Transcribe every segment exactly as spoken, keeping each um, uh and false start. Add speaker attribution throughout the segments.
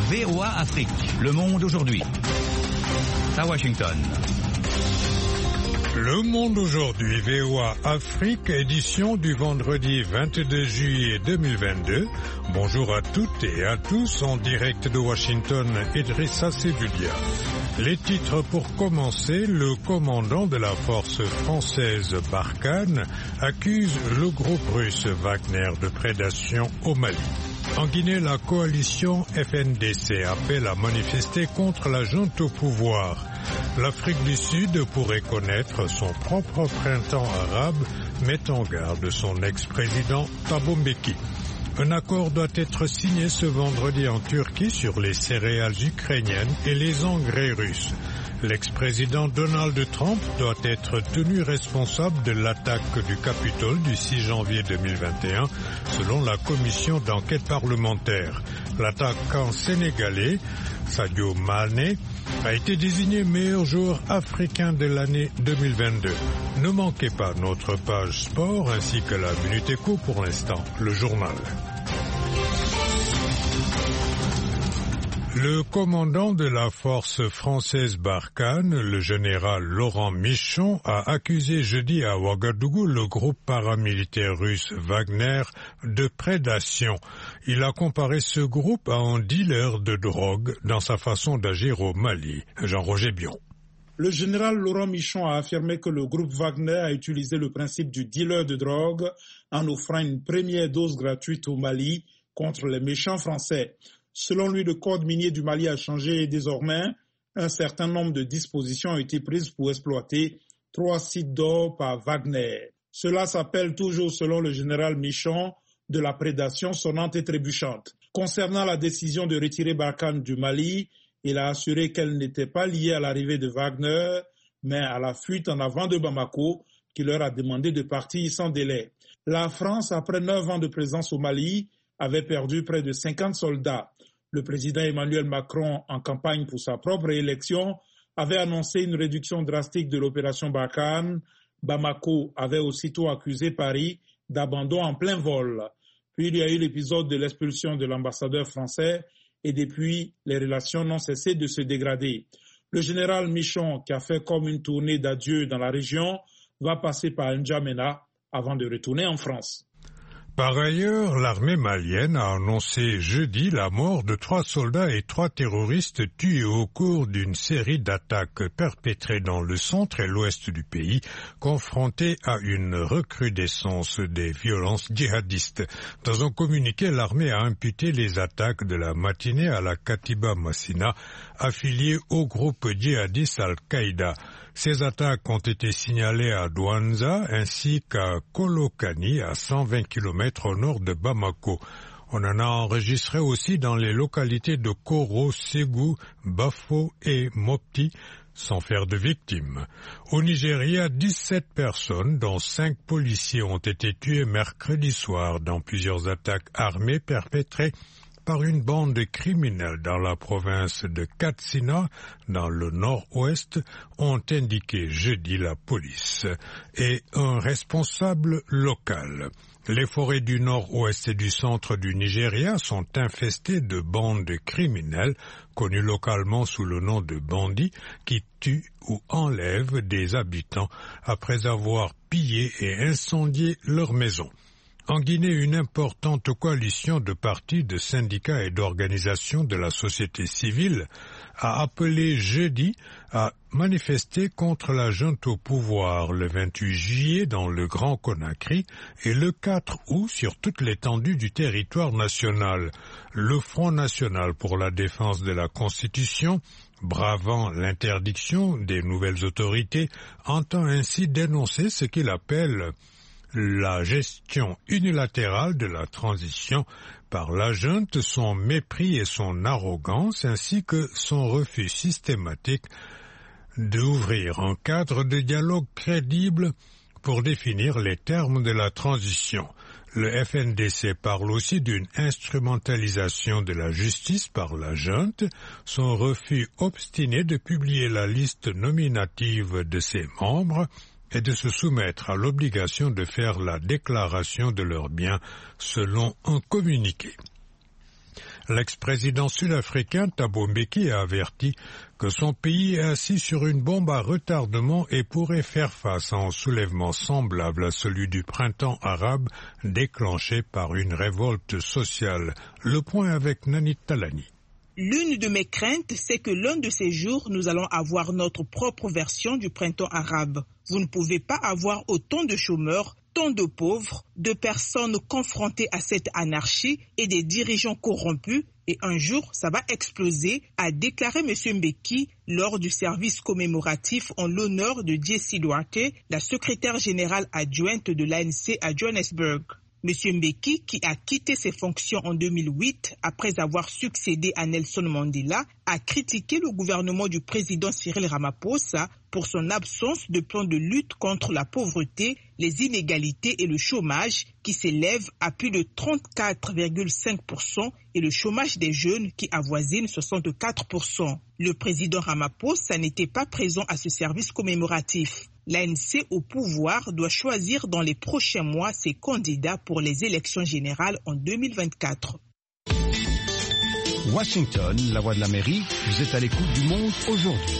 Speaker 1: V O A Afrique, Le Monde aujourd'hui. À Washington.
Speaker 2: Le Monde aujourd'hui, V O A Afrique, édition du vendredi vingt-deux juillet deux mille vingt-deux. Bonjour à toutes et à tous, en direct de Washington, Idrissa Sebudia. Les titres pour commencer, le commandant de la force française Barkhane accuse le groupe russe Wagner de prédation au Mali. En Guinée, la coalition F N D C appelle à manifester contre la junte au pouvoir. L'Afrique du Sud pourrait connaître son propre printemps arabe, met en garde son ex-président Thabo Mbeki. Un accord doit être signé ce vendredi en Turquie sur les céréales ukrainiennes et les engrais russes. L'ex-président Donald Trump doit être tenu responsable de l'attaque du Capitole du six janvier deux mille vingt et un, selon la commission d'enquête parlementaire. L'attaquant sénégalais, Sadio Mané, a été désigné meilleur joueur africain de l'année deux mille vingt-deux. Ne manquez pas notre page sport ainsi que la Minute Éco, pour l'instant, le journal. Le commandant de la force française Barkhane, le général Laurent Michon, a accusé jeudi à Ouagadougou le groupe paramilitaire russe Wagner de prédation. Il a comparé ce groupe à un dealer de drogue dans sa façon d'agir au Mali. Jean-Roger Bion.
Speaker 3: Le général Laurent Michon a affirmé que le groupe Wagner a utilisé le principe du dealer de drogue en offrant une première dose gratuite au Mali contre les méchants français. Selon lui, le code minier du Mali a changé et désormais, un certain nombre de dispositions ont été prises pour exploiter trois sites d'or par Wagner. Cela s'appelle toujours, selon le général Michon, de la prédation sonnante et trébuchante. Concernant la décision de retirer Barkhane du Mali, il a assuré qu'elle n'était pas liée à l'arrivée de Wagner, mais à la fuite en avant de Bamako, qui leur a demandé de partir sans délai. La France, après neuf ans de présence au Mali, avait perdu près de cinquante soldats. Le président Emmanuel Macron, en campagne pour sa propre élection, avait annoncé une réduction drastique de l'opération Barkhane. Bamako avait aussitôt accusé Paris d'abandon en plein vol. Puis il y a eu l'épisode de l'expulsion de l'ambassadeur français et depuis, les relations n'ont cessé de se dégrader. Le général Michon, qui a fait comme une tournée d'adieu dans la région, va passer par N'Djamena avant de retourner en France.
Speaker 2: Par ailleurs, l'armée malienne a annoncé jeudi la mort de trois soldats et trois terroristes tués au cours d'une série d'attaques perpétrées dans le centre et l'ouest du pays, confrontés à une recrudescence des violences djihadistes. Dans un communiqué, l'armée a imputé les attaques de la matinée à la Katiba Massina, affiliée au groupe djihadiste Al-Qaïda. Ces attaques ont été signalées à Douanza ainsi qu'à Kolokani, à cent vingt kilomètres au nord de Bamako. On en a enregistré aussi dans les localités de Koro, Ségou, Bafo et Mopti, sans faire de victimes. Au Nigeria, dix-sept personnes, dont cinq policiers, ont été tués mercredi soir dans plusieurs attaques armées perpétrées par une bande criminelle dans la province de Katsina, dans le nord-ouest, ont indiqué jeudi la police et un responsable local. Les forêts du nord-ouest et du centre du Nigeria sont infestées de bandes criminelles, connues localement sous le nom de bandits, qui tuent ou enlèvent des habitants après avoir pillé et incendié leurs maisons. En Guinée, une importante coalition de partis, de syndicats et d'organisations de la société civile a appelé jeudi à manifester contre la junte au pouvoir le vingt-huit juillet dans le Grand Conakry et le quatre août sur toute l'étendue du territoire national. Le Front national pour la défense de la Constitution, bravant l'interdiction des nouvelles autorités, entend ainsi dénoncer ce qu'il appelle la gestion unilatérale de la transition par la junte, son mépris et son arrogance, ainsi que son refus systématique d'ouvrir un cadre de dialogue crédible pour définir les termes de la transition. Le F N D C parle aussi d'une instrumentalisation de la justice par la junte, son refus obstiné de publier la liste nominative de ses membres et de se soumettre à l'obligation de faire la déclaration de leurs biens selon un communiqué. L'ex-président sud-africain Thabo Mbeki a averti que son pays est assis sur une bombe à retardement et pourrait faire face à un soulèvement semblable à celui du printemps arabe déclenché par une révolte sociale. Le point avec Nanit Talani.
Speaker 4: L'une de mes craintes, c'est que l'un de ces jours, nous allons avoir notre propre version du printemps arabe. Vous ne pouvez pas avoir autant de chômeurs, tant de pauvres, de personnes confrontées à cette anarchie et des dirigeants corrompus. Et un jour, ça va exploser, a déclaré M. Mbeki lors du service commémoratif en l'honneur de Jessie Duarte, la secrétaire générale adjointe de l'A N C à Johannesburg. M. Mbeki, qui a quitté ses fonctions en deux mille huit après avoir succédé à Nelson Mandela, a critiqué le gouvernement du président Cyril Ramaphosa pour son absence de plan de lutte contre la pauvreté, les inégalités et le chômage qui s'élève à plus de trente-quatre virgule cinq pour cent et le chômage des jeunes qui avoisine soixante-quatre pour cent. Le président Ramaphosa n'était pas présent à ce service commémoratif. L'A N C au pouvoir doit choisir dans les prochains mois ses candidats pour les élections générales en deux mille vingt-quatre.
Speaker 1: Washington, la voix de l'Amérique, vous êtes à l'écoute du Monde aujourd'hui.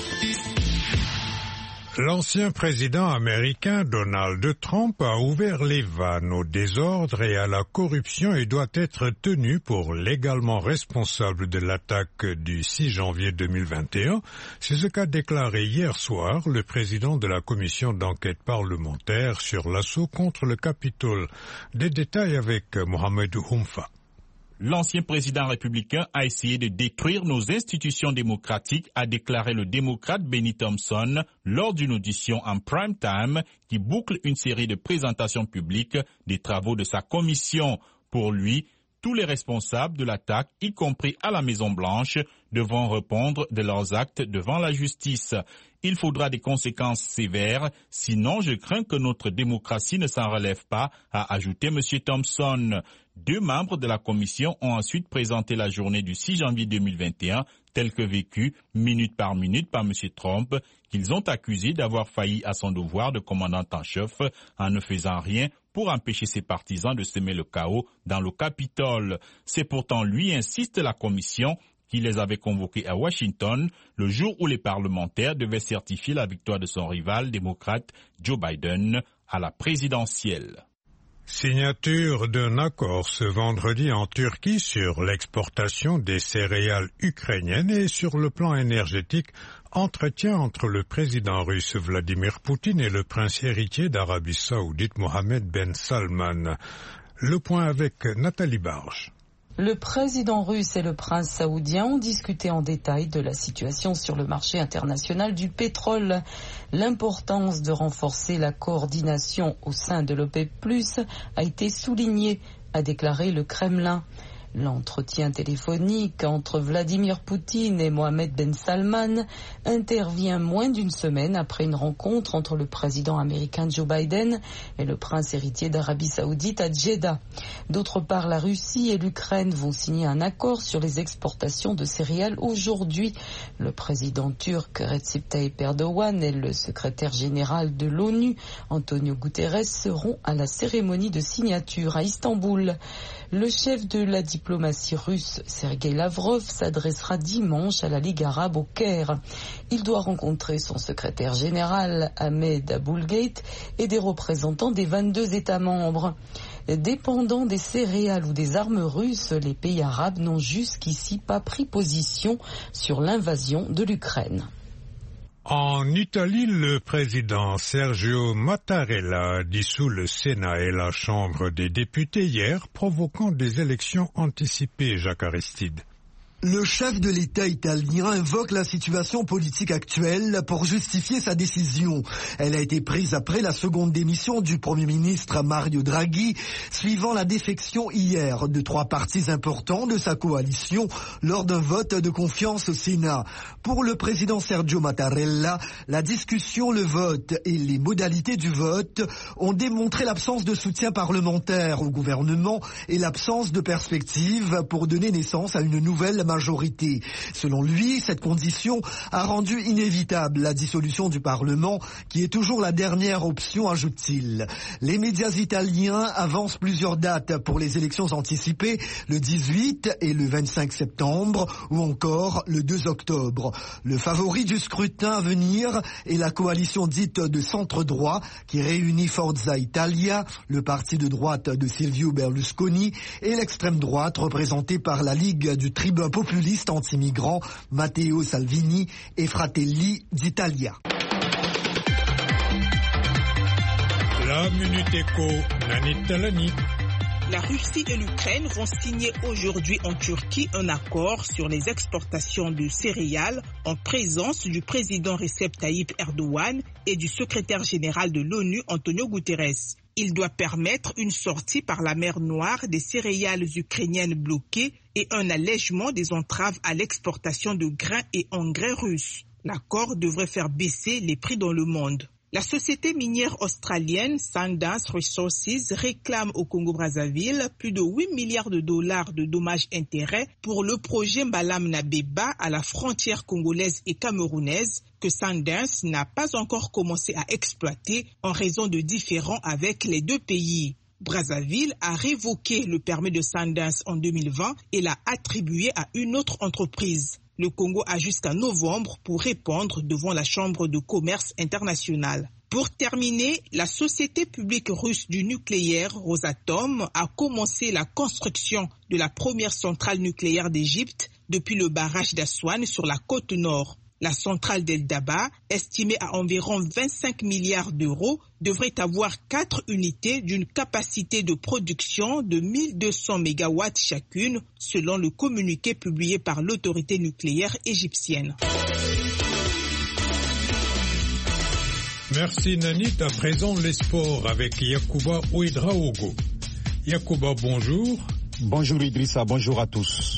Speaker 2: L'ancien président américain Donald Trump a ouvert les vannes au désordre et à la corruption et doit être tenu pour légalement responsable de l'attaque du six janvier deux mille vingt et un. C'est ce qu'a déclaré hier soir le président de la commission d'enquête parlementaire sur l'assaut contre le Capitole. Des détails avec Mohamed Oumfa.
Speaker 5: L'ancien président républicain a essayé de détruire nos institutions démocratiques, a déclaré le démocrate Benny Thompson lors d'une audition en prime time qui boucle une série de présentations publiques des travaux de sa commission. Pour lui, tous les responsables de l'attaque, y compris à la Maison-Blanche, devront répondre de leurs actes devant la justice. Il faudra des conséquences sévères, sinon je crains que notre démocratie ne s'en relève pas, a ajouté M. Thompson. Deux membres de la commission ont ensuite présenté la journée du six janvier deux mille vingt et un, telle que vécue minute par minute par M. Trump, qu'ils ont accusé d'avoir failli à son devoir de commandant en chef en ne faisant rien pour empêcher ses partisans de semer le chaos dans le Capitole. C'est pourtant lui, insiste la commission, qui les avait convoqués à Washington le jour où les parlementaires devaient certifier la victoire de son rival démocrate Joe Biden à la présidentielle.
Speaker 2: Signature d'un accord ce vendredi en Turquie sur l'exportation des céréales ukrainiennes et sur le plan énergétique, entretien entre le président russe Vladimir Poutine et le prince héritier d'Arabie Saoudite Mohammed Ben Salman. Le point avec Nathalie Barge.
Speaker 6: Le président russe et le prince saoudien ont discuté en détail de la situation sur le marché international du pétrole. L'importance de renforcer la coordination au sein de l'OPEP plus, a été soulignée, a déclaré le Kremlin. L'entretien téléphonique entre Vladimir Poutine et Mohammed Ben Salman intervient moins d'une semaine après une rencontre entre le président américain Joe Biden et le prince héritier d'Arabie Saoudite à Jeddah. D'autre part, la Russie et l'Ukraine vont signer un accord sur les exportations de céréales aujourd'hui. Le président turc Recep Tayyip Erdogan et le secrétaire général de l'ONU, Antonio Guterres, seront à la cérémonie de signature à Istanbul. Le chef de la diplomatie russe, Sergei Lavrov, s'adressera dimanche à la Ligue arabe au Caire. Il doit rencontrer son secrétaire général, Ahmed Aboulgate, et des représentants des vingt-deux États membres. Dépendant des céréales ou des armes russes, les pays arabes n'ont jusqu'ici pas pris position sur l'invasion de l'Ukraine.
Speaker 2: En Italie, le président Sergio Mattarella a dissous le Sénat et la Chambre des députés hier, provoquant des élections anticipées, Jacques Aristide.
Speaker 7: Le chef de l'État italien invoque la situation politique actuelle pour justifier sa décision. Elle a été prise après la seconde démission du Premier ministre Mario Draghi, suivant la défection hier de trois partis importants de sa coalition lors d'un vote de confiance au Sénat. Pour le président Sergio Mattarella, la discussion, le vote et les modalités du vote ont démontré l'absence de soutien parlementaire au gouvernement et l'absence de perspective pour donner naissance à une nouvelle majorité majorité. Selon lui, cette condition a rendu inévitable la dissolution du Parlement, qui est toujours la dernière option, ajoute-t-il. Les médias italiens avancent plusieurs dates pour les élections anticipées, le dix-huit et le vingt-cinq septembre, ou encore le deux octobre. Le favori du scrutin à venir est la coalition dite de centre-droit, qui réunit Forza Italia, le parti de droite de Silvio Berlusconi, et l'extrême droite représentée par la Ligue du tribun populiste anti-migrant Matteo Salvini et Fratelli d'Italia.
Speaker 2: La Minute Éco, Nani Talani.
Speaker 4: La Russie et l'Ukraine vont signer aujourd'hui en Turquie un accord sur les exportations de céréales en présence du président Recep Tayyip Erdogan et du secrétaire général de l'ONU Antonio Guterres. Il doit permettre une sortie par la mer Noire des céréales ukrainiennes bloquées et un allègement des entraves à l'exportation de grains et engrais russes. L'accord devrait faire baisser les prix dans le monde. La société minière australienne Sundance Resources réclame au Congo-Brazzaville plus de huit milliards de dollars de dommages-intérêts pour le projet Mbalam-Nabeba à la frontière congolaise et camerounaise que Sundance n'a pas encore commencé à exploiter en raison de différends avec les deux pays. Brazzaville a révoqué le permis de Sundance en deux mille vingt et l'a attribué à une autre entreprise. Le Congo a jusqu'à novembre pour répondre devant la Chambre de commerce internationale. Pour terminer, la société publique russe du nucléaire Rosatom a commencé la construction de la première centrale nucléaire d'Égypte depuis le barrage d'Aswan sur la côte nord. La centrale d'El Daba, estimée à environ vingt-cinq milliards d'euros, devrait avoir quatre unités d'une capacité de production de mille deux cents mégawatts chacune, selon le communiqué publié par l'autorité nucléaire égyptienne.
Speaker 2: Merci Nanit. À présent, les sports avec Yacouba Ouedraogo. Yacouba, bonjour.
Speaker 8: Bonjour Idrissa, bonjour à tous.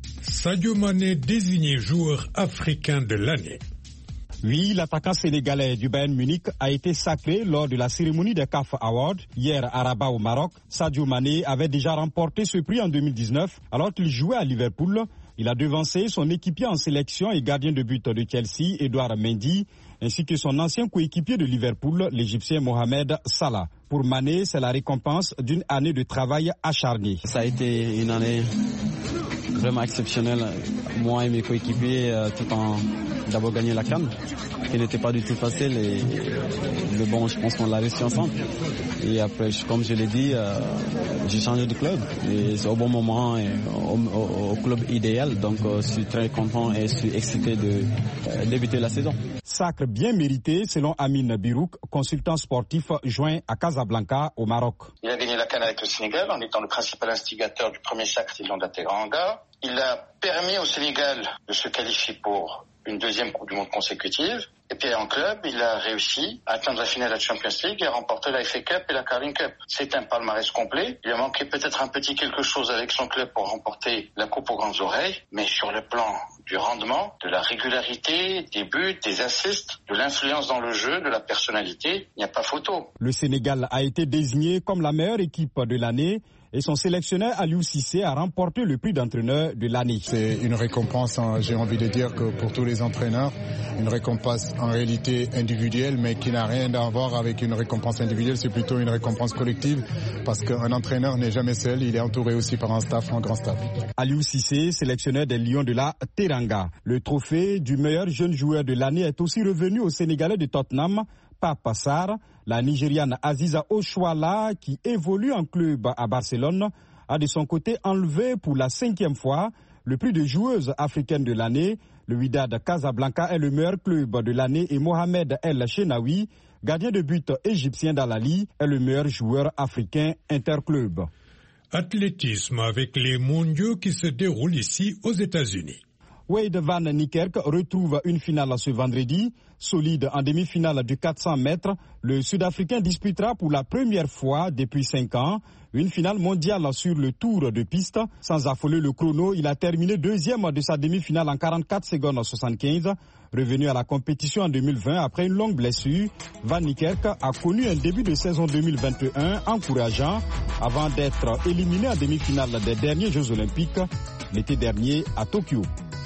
Speaker 2: Sadio Mané désigné joueur africain de l'année.
Speaker 8: Oui, l'attaquant sénégalais du Bayern Munich a été sacré lors de la cérémonie des C A F Awards hier à Rabat au Maroc. Sadio Mané avait déjà remporté ce prix en deux mille dix-neuf alors qu'il jouait à Liverpool. Il a devancé son équipier en sélection et gardien de but de Chelsea, Edouard Mendy, ainsi que son ancien coéquipier de Liverpool, l'Égyptien Mohamed Salah. Pour Mané, c'est la récompense d'une année de travail acharné.
Speaker 9: Ça a été une année vraiment exceptionnelle. Moi et mes coéquipiers, euh, tout en d'abord gagné la CAN, qui n'était pas du tout facile. Et le bon, je pense qu'on l'a réussi ensemble. Et après, comme je l'ai dit, euh, j'ai changé de club. Et c'est au bon moment et au, au, au club idéal. Donc, euh, je suis très content et je suis excité de euh, débuter la saison.
Speaker 8: Sacre bien mérité, selon Amine Birouk, consultant sportif joint à Casablanca, au Maroc.
Speaker 10: Il a gagné la CAN avec le Sénégal en étant le principal instigateur du premier sacre de Lyon d'Ateranga. Il a permis au Sénégal de se qualifier pour une deuxième Coupe du Monde consécutive. Et puis en club, il a réussi à atteindre la finale de la Champions League et à remporter la F A Cup et la Carling Cup. C'est un palmarès complet. Il a manqué peut-être un petit quelque chose avec son club pour remporter la Coupe aux grandes oreilles. Mais sur le plan du rendement, de la régularité, des buts, des assists, de l'influence dans le jeu, de la personnalité, il n'y a pas photo.
Speaker 8: Le Sénégal a été désigné comme la meilleure équipe de l'année. Et son sélectionneur Aliou Cissé a remporté le prix d'entraîneur de l'année.
Speaker 11: C'est une récompense, hein, j'ai envie de dire que pour tous les entraîneurs, une récompense en réalité individuelle, mais qui n'a rien à voir avec une récompense individuelle, c'est plutôt une récompense collective, parce qu'un entraîneur n'est jamais seul, il est entouré aussi par un staff, un grand staff.
Speaker 8: Aliou Cissé, sélectionneur des Lions de la Teranga. Le trophée du meilleur jeune joueur de l'année est aussi revenu au Sénégalais de Tottenham, Pape Sarr. La Nigériane Aziza Oshuala, qui évolue en club à Barcelone, a de son côté enlevé pour la cinquième fois le prix de joueuse africaine de l'année. Le Wydad Casablanca est le meilleur club de l'année et Mohamed El Chenaoui, gardien de but égyptien d'Al-Ahly, est le meilleur joueur africain interclub.
Speaker 2: Athlétisme avec les mondiaux qui se déroulent ici aux États-Unis.
Speaker 8: Wade van Niekerk retrouve une finale ce vendredi. Solide en demi-finale du quatre cents mètres, le Sud-Africain disputera pour la première fois depuis cinq ans une finale mondiale sur le tour de piste. Sans affoler le chrono, il a terminé deuxième de sa demi-finale en quarante-quatre secondes soixante-quinze. Revenu à la compétition en deux mille vingt après une longue blessure, Van Niekerk a connu un début de saison deux mille vingt et un encourageant avant d'être éliminé en demi-finale des derniers Jeux Olympiques l'été dernier à Tokyo.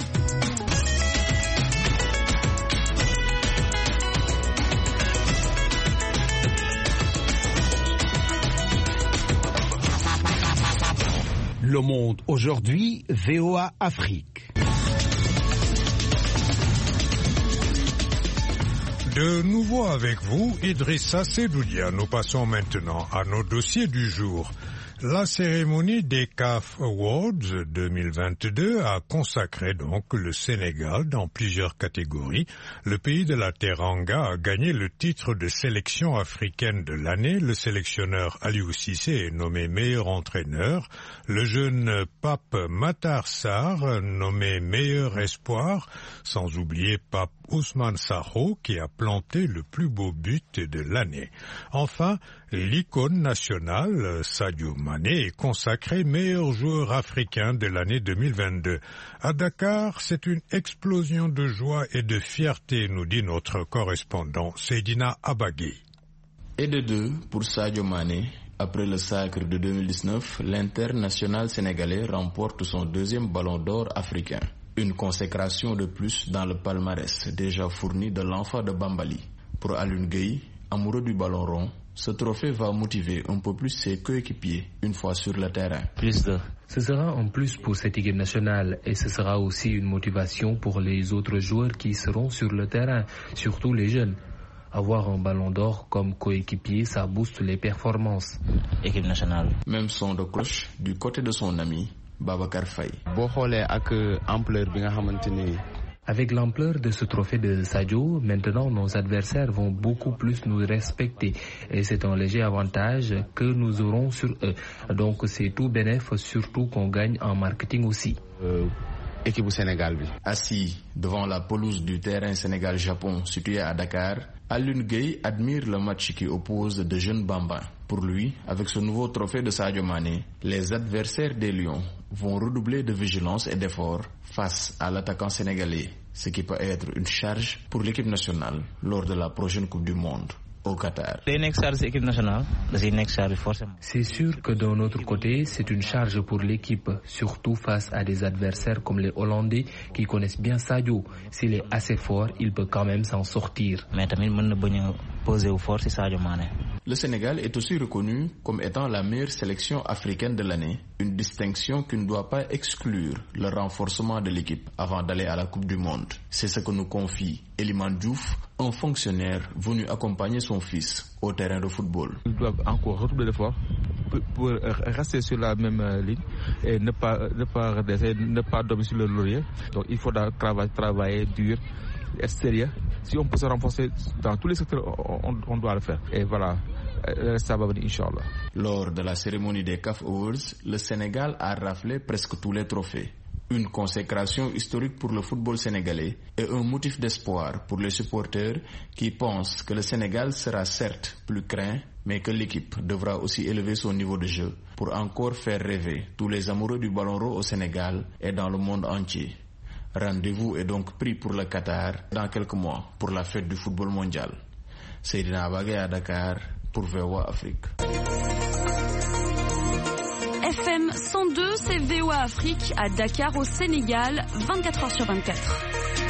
Speaker 12: Le Monde aujourd'hui, V O A Afrique.
Speaker 2: De nouveau avec vous, Idrissa Sedoudia. Nous passons maintenant à nos dossiers du jour. La cérémonie des C A F Awards deux mille vingt-deux a consacré donc le Sénégal dans plusieurs catégories. Le pays de la Teranga a gagné le titre de sélection africaine de l'année. Le sélectionneur Aliou Cissé est nommé meilleur entraîneur. Le jeune Pape Matar Sarr nommé meilleur espoir. Sans oublier Pape Ousmane Sakho qui a planté le plus beau but de l'année. Enfin, l'icône nationale Sadio Mané est consacré meilleur joueur africain de l'année deux mille vingt-deux. À Dakar, c'est une explosion de joie et de fierté, nous dit notre correspondant Seydina Abagui.
Speaker 13: Et de deux pour Sadio Mané. Après le sacre de deux mille dix-neuf, l'international sénégalais remporte son deuxième ballon d'or africain. Une consécration de plus dans le palmarès déjà fourni de l'enfant de Bambali. Pour Alioune Gueye, amoureux du ballon rond, ce trophée va motiver un peu plus ses coéquipiers une fois sur le terrain.
Speaker 14: Plus de. Ce sera en plus pour cette équipe nationale et ce sera aussi une motivation pour les autres joueurs qui seront sur le terrain, surtout les jeunes. Avoir un ballon d'or comme coéquipier, ça booste les performances.
Speaker 13: Équipe nationale. Même son de cloche du côté de son ami Babacar Faye.
Speaker 14: Avec l'ampleur de ce trophée de Sadio, maintenant nos adversaires vont beaucoup plus nous respecter et c'est un léger avantage que nous aurons sur eux. Donc c'est tout bénéf, surtout qu'on gagne en marketing aussi. Euh,
Speaker 13: équipe Sénégal. Assis devant la pelouse du terrain Sénégal-Japon situé à Dakar, Alioune Gueye admire le match qui oppose de jeunes bambins. Pour lui, avec ce nouveau trophée de Sadio Mané, les adversaires des Lions vont redoubler de vigilance et d'efforts face à l'attaquant sénégalais, ce qui peut être une charge pour l'équipe nationale lors de la prochaine Coupe du Monde au Qatar.
Speaker 14: C'est sûr que d'un autre côté, c'est une charge pour l'équipe, surtout face à des adversaires comme les Hollandais qui connaissent bien Sadio. S'il est assez fort, il peut quand même s'en sortir.
Speaker 13: Le Sénégal est aussi reconnu comme étant la meilleure sélection africaine de l'année, une distinction qui ne doit pas exclure le renforcement de l'équipe avant d'aller à la Coupe du Monde. C'est ce que nous confie Eliman Diouf, un fonctionnaire venu accompagner son fils au terrain de football.
Speaker 15: Ils doivent encore redoubler d'efforts pour, pour rester sur la même ligne et ne pas, ne pas redescendre, ne pas dormir sur le laurier. Donc il faudra travailler, travailler dur, être sérieux. Si on peut se renforcer dans tous les secteurs, on, on doit le faire. Et voilà, ça va venir, Inch'Allah.
Speaker 13: Lors de la cérémonie des C A F Awards, le Sénégal a raflé presque tous les trophées. Une consécration historique pour le football sénégalais et un motif d'espoir pour les supporters qui pensent que le Sénégal sera certes plus craint, mais que l'équipe devra aussi élever son niveau de jeu pour encore faire rêver tous les amoureux du ballon rond au Sénégal et dans le monde entier. Rendez-vous est donc pris pour le Qatar dans quelques mois pour la fête du football mondial. Seydina Abagui à Dakar pour V O A Afrique.
Speaker 16: F M cent deux, c'est V O A Afrique à Dakar au Sénégal, vingt-quatre heures sur vingt-quatre.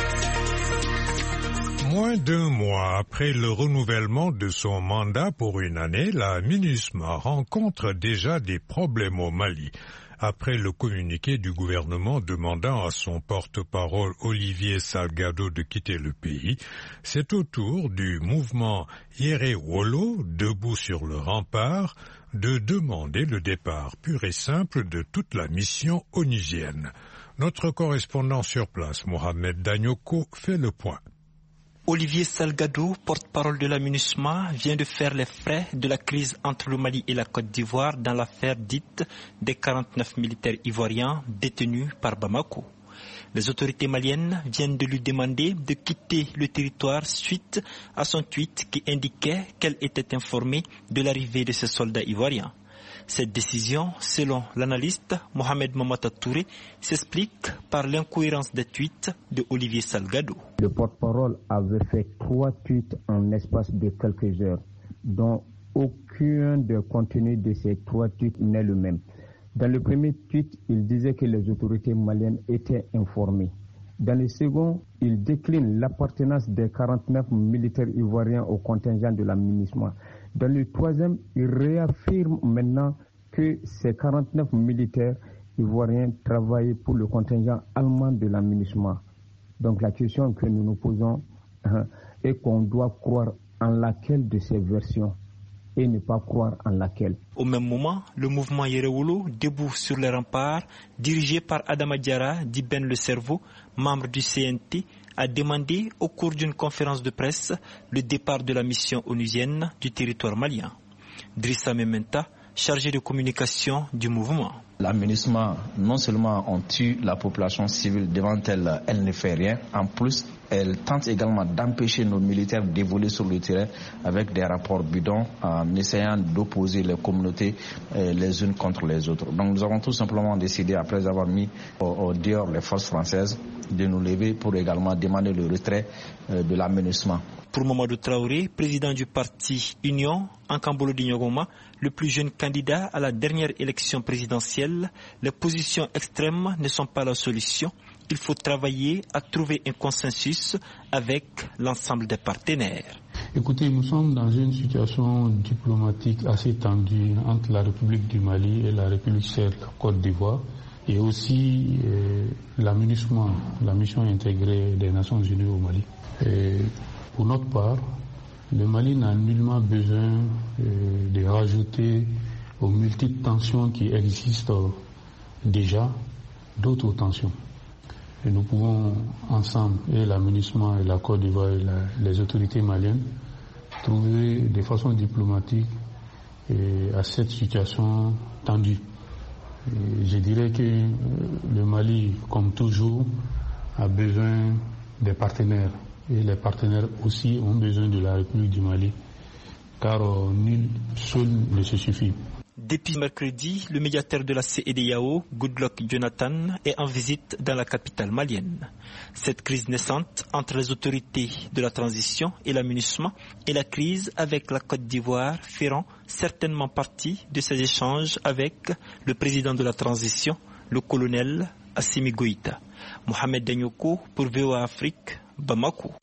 Speaker 2: Moins d'un mois après le renouvellement de son mandat pour une année, la MINUSMA rencontre déjà des problèmes au Mali. Après le communiqué du gouvernement demandant à son porte-parole Olivier Salgado de quitter le pays, c'est au tour du mouvement Yéré Wolo, debout sur le rempart, de demander le départ pur et simple de toute la mission onusienne. Notre correspondant sur place, Mohamed Danyoko, fait le point.
Speaker 17: Olivier Salgado, porte-parole de la MINUSMA, vient de faire les frais de la crise entre le Mali et la Côte d'Ivoire dans l'affaire dite des quarante-neuf militaires ivoiriens détenus par Bamako. Les autorités maliennes viennent de lui demander de quitter le territoire suite à son tweet qui indiquait qu'elle était informée de l'arrivée de ces soldats ivoiriens. Cette décision, selon l'analyste Mohamed Mamata Touré, s'explique par l'incohérence des tweets de Olivier Salgado.
Speaker 18: Le porte-parole avait fait trois tweets en l'espace de quelques heures, dont aucun des contenus de ces trois tweets n'est le même. Dans le premier tweet, il disait que les autorités maliennes étaient informées. Dans le second, il décline l'appartenance des quarante-neuf militaires ivoiriens au contingent de la MINUSMA. Dans le troisième, il réaffirme maintenant que ces quarante-neuf militaires ivoiriens travaillaient pour le contingent allemand de la MINUSMA. Donc la question que nous nous posons hein, est qu'on doit croire en laquelle de ces versions et ne pas croire en laquelle.
Speaker 17: Au même moment, le mouvement Yerewolo, debout sur les remparts, dirigé par Adama Diarra, dit Ben Le Cerveau, membre du C N T, a demandé au cours d'une conférence de presse le départ de la mission onusienne du territoire malien. Drissa Mementa, chargé de communication du mouvement.
Speaker 19: La MINUSMA, non seulement on tue la population civile devant elle, elle ne fait rien. En plus, elle tente également d'empêcher nos militaires d'évoluer sur le terrain avec des rapports bidons en essayant d'opposer les communautés euh, les unes contre les autres. Donc nous avons tout simplement décidé, après avoir mis au, au dehors les forces françaises, de nous lever pour également demander le retrait euh, de la MINUSMA.
Speaker 17: Pour Mamadou Traoré, président du parti Union, Ankambolo Dignogoma, le plus jeune candidat à la dernière élection présidentielle, les positions extrêmes ne sont pas la solution. Il faut travailler à trouver un consensus avec l'ensemble des partenaires.
Speaker 20: Écoutez, nous sommes dans une situation diplomatique assez tendue entre la République du Mali et la République de la Côte d'Ivoire et aussi euh, la MINUSMA, la mission intégrée des Nations Unies au Mali. Et pour notre part, le Mali n'a nullement besoin euh, de rajouter aux multiples tensions qui existent déjà d'autres tensions. Et nous pouvons ensemble, et la MINUSMA et la Côte d'Ivoire et la, les autorités maliennes, trouver de façon diplomatique et à cette situation tendue. Et je dirais que euh, le Mali, comme toujours, a besoin des partenaires. Et les partenaires aussi ont besoin de la République du Mali, car euh, nul seul ne se suffit.
Speaker 17: Depuis mercredi, le médiateur de la C E D E A O, Goodluck Jonathan, est en visite dans la capitale malienne. Cette crise naissante entre les autorités de la transition et la MINUSMA et la crise avec la Côte d'Ivoire feront certainement partie de ces échanges avec le président de la transition, le colonel Assimi Goïta. Mohamed Danyoko pour V O A Afrique, Bamako.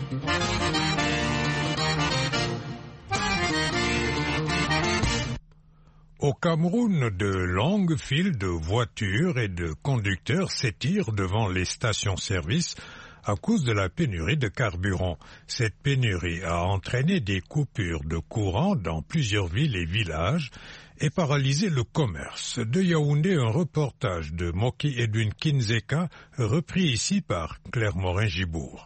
Speaker 2: Au Cameroun, de longues files de voitures et de conducteurs s'étirent devant les stations-service à cause de la pénurie de carburant. Cette pénurie a entraîné des coupures de courant dans plusieurs villes et villages et paralysé le commerce. De Yaoundé, un reportage de Moki Edwin Kinzeka, repris ici par Claire Morin-Gibourg.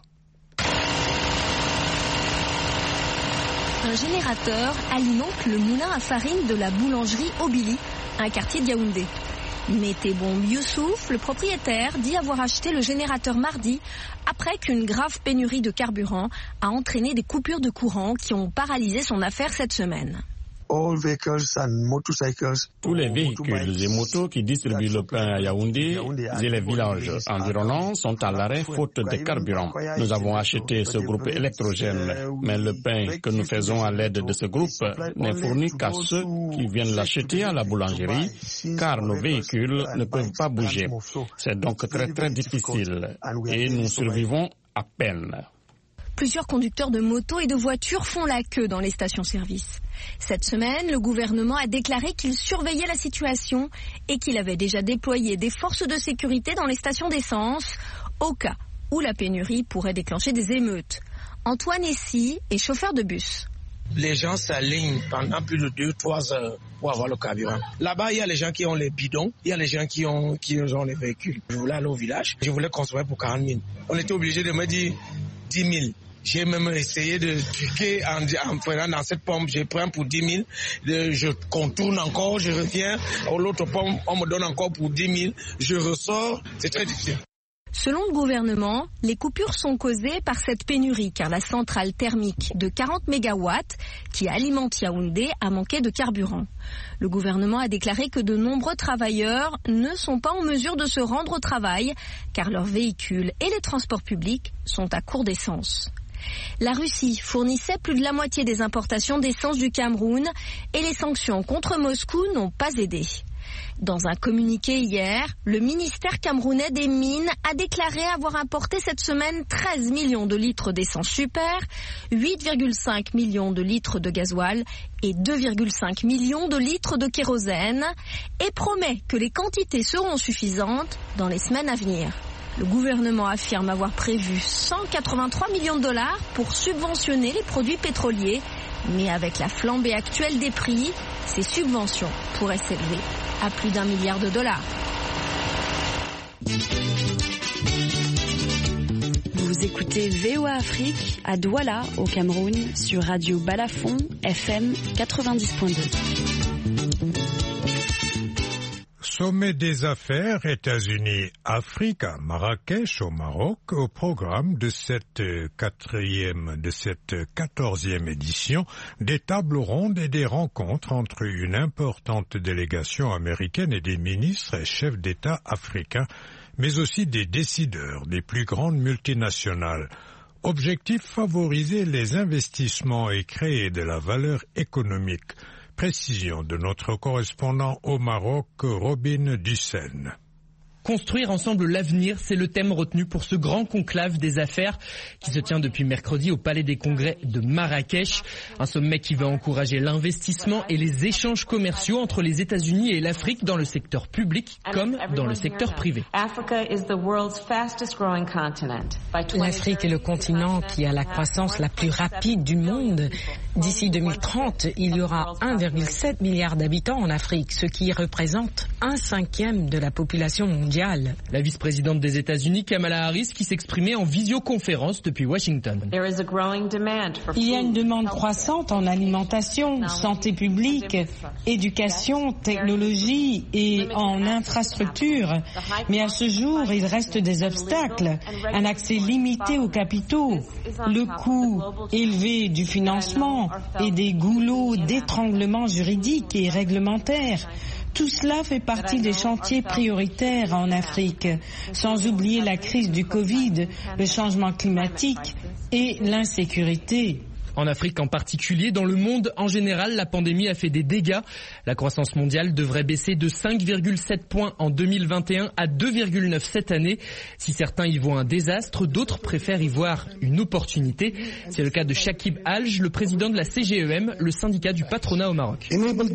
Speaker 21: Un générateur alimente le moulin à farine de la boulangerie Obili, un quartier de Yaoundé. Mettez-Bombe Youssouf, le propriétaire, dit avoir acheté le générateur mardi après qu'une grave pénurie de carburant a entraîné des coupures de courant qui ont paralysé son affaire cette semaine.
Speaker 22: Tous les véhicules et motos qui distribuent le pain à Yaoundé et les villages environnants sont à l'arrêt faute de carburant. Nous avons acheté ce groupe électrogène, mais le pain que nous faisons à l'aide de ce groupe n'est fourni qu'à ceux qui viennent l'acheter à la boulangerie, car nos véhicules ne peuvent pas bouger. C'est donc très très difficile et nous survivons à peine.
Speaker 21: Plusieurs conducteurs de motos et de voitures font la queue dans les stations-service. Cette semaine, le gouvernement a déclaré qu'il surveillait la situation et qu'il avait déjà déployé des forces de sécurité dans les stations d'essence au cas où la pénurie pourrait déclencher des émeutes. Antoine Essy est chauffeur de bus.
Speaker 23: Les gens s'alignent pendant plus de deux trois heures pour avoir le carburant. Là-bas, il y a les gens qui ont les bidons, il y a les gens qui ont, qui ont les véhicules. Je voulais aller au village, je voulais consommer pour quarante mille. On était obligé de me dire dix mille. J'ai même essayé de piquer en, en prenant dans cette pompe, je prends pour dix mille, je contourne encore, je reviens, à l'autre pompe, on me donne encore pour dix mille, je ressors, c'est très difficile.
Speaker 21: Selon le gouvernement, les coupures sont causées par cette pénurie car la centrale thermique de quarante mégawatts qui alimente Yaoundé a manqué de carburant. Le gouvernement a déclaré que de nombreux travailleurs ne sont pas en mesure de se rendre au travail car leurs véhicules et les transports publics sont à court d'essence. La Russie fournissait plus de la moitié des importations d'essence du Cameroun et les sanctions contre Moscou n'ont pas aidé. Dans un communiqué hier, le ministère camerounais des Mines a déclaré avoir importé cette semaine treize millions de litres d'essence super, huit virgule cinq millions de litres de gasoil et deux virgule cinq millions de litres de kérosène et promet que les quantités seront suffisantes dans les semaines à venir. Le gouvernement affirme avoir prévu cent quatre-vingt-trois millions de dollars pour subventionner les produits pétroliers, mais avec la flambée actuelle des prix, ces subventions pourraient s'élever à plus d'un milliard de dollars.
Speaker 16: Vous écoutez V O A Afrique à Douala, au Cameroun, sur Radio Balafon, F M quatre-vingt-dix point deux.
Speaker 2: Sommet des affaires États-Unis-Afrique à Marrakech au Maroc au programme de cette quatrième, de cette quatorzième édition des tables rondes et des rencontres entre une importante délégation américaine et des ministres et chefs d'État africains, mais aussi des décideurs des plus grandes multinationales. Objectif: favoriser les investissements et créer de la valeur économique. Précision de notre correspondant au Maroc, Robin Dussen.
Speaker 1: Construire ensemble l'avenir, c'est le thème retenu pour ce grand conclave des affaires qui se tient depuis mercredi au Palais des Congrès de Marrakech. Un sommet qui va encourager l'investissement et les échanges commerciaux entre les États-Unis et l'Afrique dans le secteur public comme dans le secteur privé.
Speaker 3: L'Afrique est le continent qui a la croissance la plus rapide du monde. D'ici deux mille trente, il y aura un virgule sept milliard d'habitants en Afrique, ce qui représente un cinquième de la population mondiale.
Speaker 1: La vice-présidente des États-Unis, Kamala Harris, qui s'exprimait en visioconférence depuis Washington.
Speaker 3: Il y a une demande croissante en alimentation, santé publique, éducation, technologie et en infrastructures. Mais à ce jour, il reste des obstacles. Un accès limité aux capitaux, le coût élevé du financement et des goulots d'étranglement juridiques et réglementaires. Tout cela fait partie des chantiers prioritaires en Afrique, sans oublier la crise du Covid, le changement climatique et l'insécurité.
Speaker 1: En Afrique en particulier, dans le monde en général, la pandémie a fait des dégâts. La croissance mondiale devrait baisser de cinq virgule sept points en deux mille vingt et un à deux virgule neuf cette année. Si certains y voient un désastre, d'autres préfèrent y voir une opportunité. C'est le cas de Shakib Alj, le président de la C G E M, le syndicat du patronat au Maroc.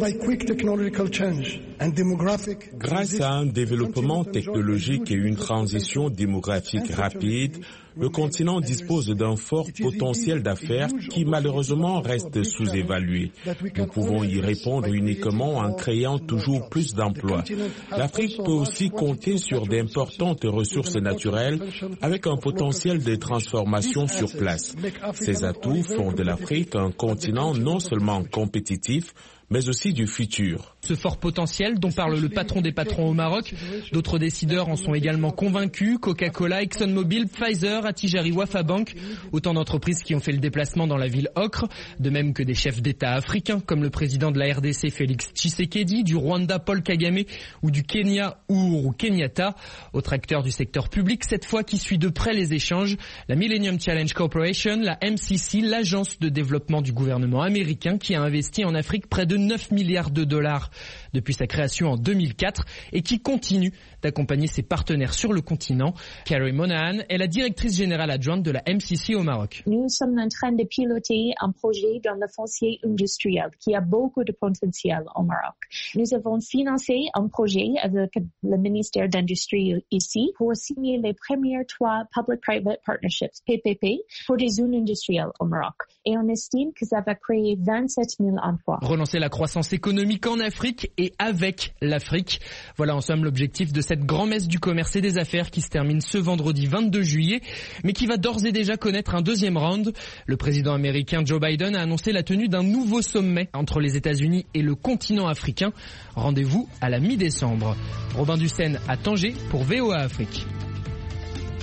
Speaker 5: Grâce à un développement technologique et une transition démographique rapide, le continent dispose d'un fort potentiel d'affaires qui malheureusement reste sous-évalué. Nous pouvons y répondre uniquement en créant toujours plus d'emplois. L'Afrique peut aussi compter sur d'importantes ressources naturelles avec un potentiel de transformation sur place. Ces atouts font de l'Afrique un continent non seulement compétitif, mais aussi du futur.
Speaker 1: Ce fort potentiel dont parle le patron des patrons au Maroc, d'autres décideurs en sont également convaincus. Coca-Cola, ExxonMobil, Pfizer, Attijari Wafa Bank, autant d'entreprises qui ont fait le déplacement dans la ville ocre, de même que des chefs d'État africains comme le président de la R D C Félix Tshisekedi, du Rwanda Paul Kagame ou du Kenya Uhuru Kenyatta. Autre acteur du secteur public, cette fois qui suit de près les échanges, la Millennium Challenge Corporation, la M C C, l'agence de développement du gouvernement américain qui a investi en Afrique près de neuf milliards de dollars depuis sa création en deux mille quatre et qui continue d'accompagner ses partenaires sur le continent. Carrie Monahan est la directrice générale adjointe de la M C C au Maroc.
Speaker 24: Nous sommes en train de piloter un projet dans le foncier industriel qui a beaucoup de potentiel au Maroc. Nous avons financé un projet avec le ministère d'Industrie ici pour signer les premières trois Public-Private Partnerships, P P P, pour des zones industrielles au Maroc. Et on estime que ça va créer vingt-sept mille emplois.
Speaker 1: Relancer la croissance économique en Afrique et avec l'Afrique. Voilà en somme l'objectif de cette grand-messe du commerce et des affaires qui se termine ce vendredi vingt-deux juillet, mais qui va d'ores et déjà connaître un deuxième round. Le président américain Joe Biden a annoncé la tenue d'un nouveau sommet entre les États-Unis et le continent africain. Rendez-vous à la mi-décembre. Robin Dussen à Tanger pour V O A Afrique.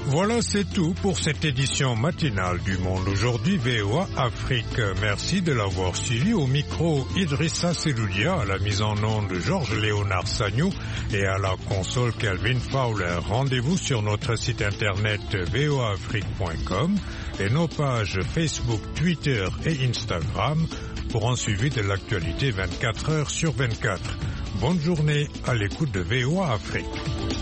Speaker 2: Voilà, c'est tout pour cette édition matinale du Monde Aujourd'hui V O A Afrique. Merci de l'avoir suivi. Au micro, Idrissa Seloudia, à la mise en onde Georges-Léonard Sagnou et à la console Kelvin Fowler. Rendez-vous sur notre site internet v o a afrique point com et nos pages Facebook, Twitter et Instagram pour un suivi de l'actualité vingt-quatre heures sur vingt-quatre. Bonne journée à l'écoute de V O A Afrique.